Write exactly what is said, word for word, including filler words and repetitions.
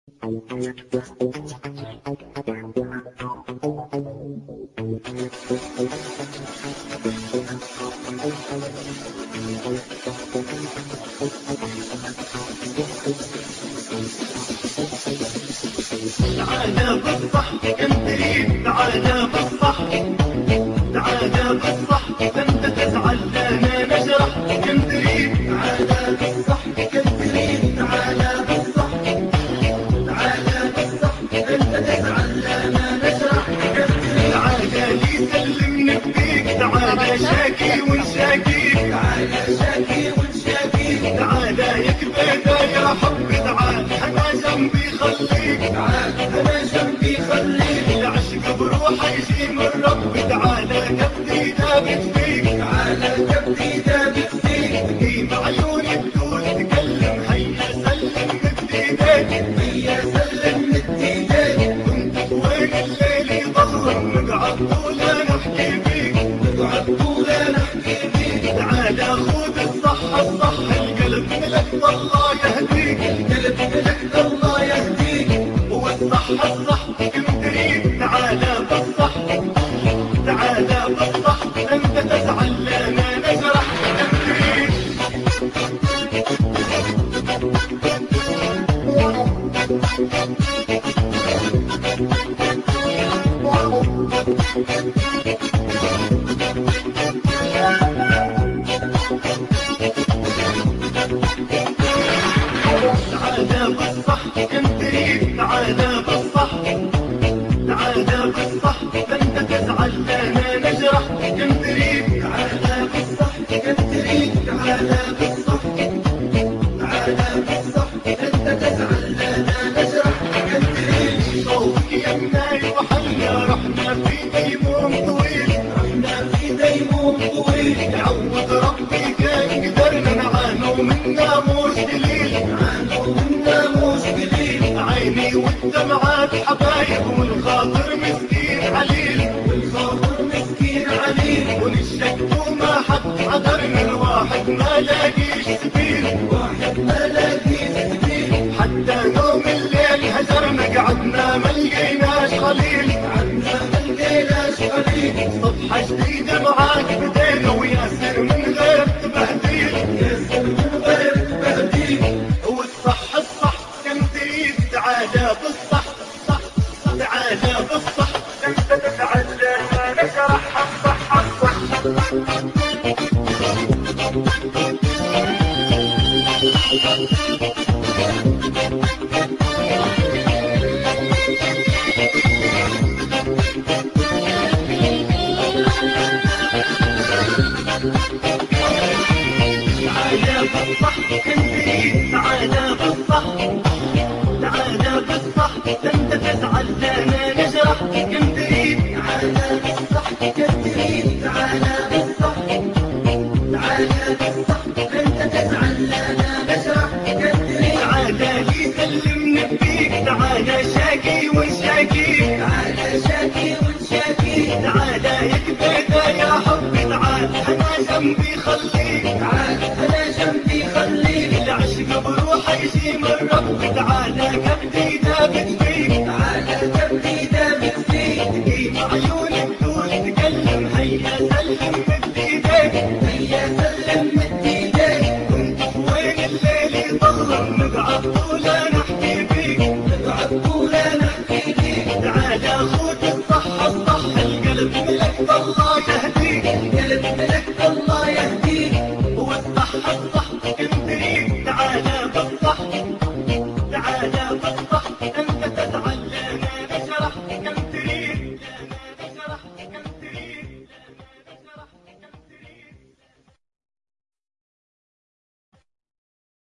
تعالى بالضحك كنتريد، تعالى بالضحك، تعالى بالضحك انت تزعل لنا نجرح كنتريد، تعالى بالضحك كنتريد، تعالى بالضحك، تعالى بالضحك انت تزعل لنا نجرح كنتريد، تعالى لي سلم نبيك، تعالى شاكي ونشاكيك، تعالى شاكي ونشاكيك، تعالى يكبدا يا حب، تعال انا جنبي خليك، تعال انا جنبي خليك، العشق بروحه يجي من رب، تعالى كبدي دابت فيك، تعالى كبدي دابت فيك، تقيم عيوني بدون تكلم، هيا سلم مد ايديك، هيا سلم مد ايديك، كنت وين الليل يظلم، نقعد طولا نحكي فيك، نقعد طولا نحكي فيك، تعالى خذ الصح الصح، القلب ملك الله يهديك، القلب ملك الله يهديك، والصح الصح كنتريد، تعالى بالصح، تعالى بالصح انت تزعل لنا نجرح كنتريد. تعالى بالصح كنتريد، تعالى بالصح، تعالى بالصح انت تزعل لنا نجرح كنتريد، تعالى بالصح كنتريد، تعالى بالصح، تعالى بالصح انت تزعل لنا نجرح كنتريد، صوتك يمناي وحنا رحنا في ديموم طويل، رحنا في ديموم طويل، يعوض ربي كان قدرنا نعانوا منا مش قليل، نعانوا منا مش قليل، عيني والدمعات حبايب والخاطر مسكين عليل، والخاطر مسكين عليل، ونشكوا ما حد عذرنا، الواحد ما لاقيش سبيل، واحد ما لاقيش سبيل، حتى نوم الليل هجرنا قعدنا ما لقيناش خليل، قعدنا ما لقيناش خليل، صفحة جديدة معاك بدينا وياسر من غير تبهديل، ياسر من غير تبهديل، والصح الصح كنتريد، تعالى بالصح، صح تعالى بالصح انت تزعل لنا نجرح الصح الصح. تعالى بالصح كنتريد، تعالى بالصح، تعالى بالصح انت تزعل لنا نجرح كنتريد، تعالى بالصح كنتريد، تعالى بالصح، تعالى بالصح انت تزعل لنا نجرح كنتريد، تعالى لي سلم نبيك، تعالى شاكي ونشاكيك، تعالى شاكي ونشاكيك، تعالى يكبدا يا حب، تعال انا جنبي خليك، تعال انا جنبي خليك، العشق بروحه يجي من رب، تعالى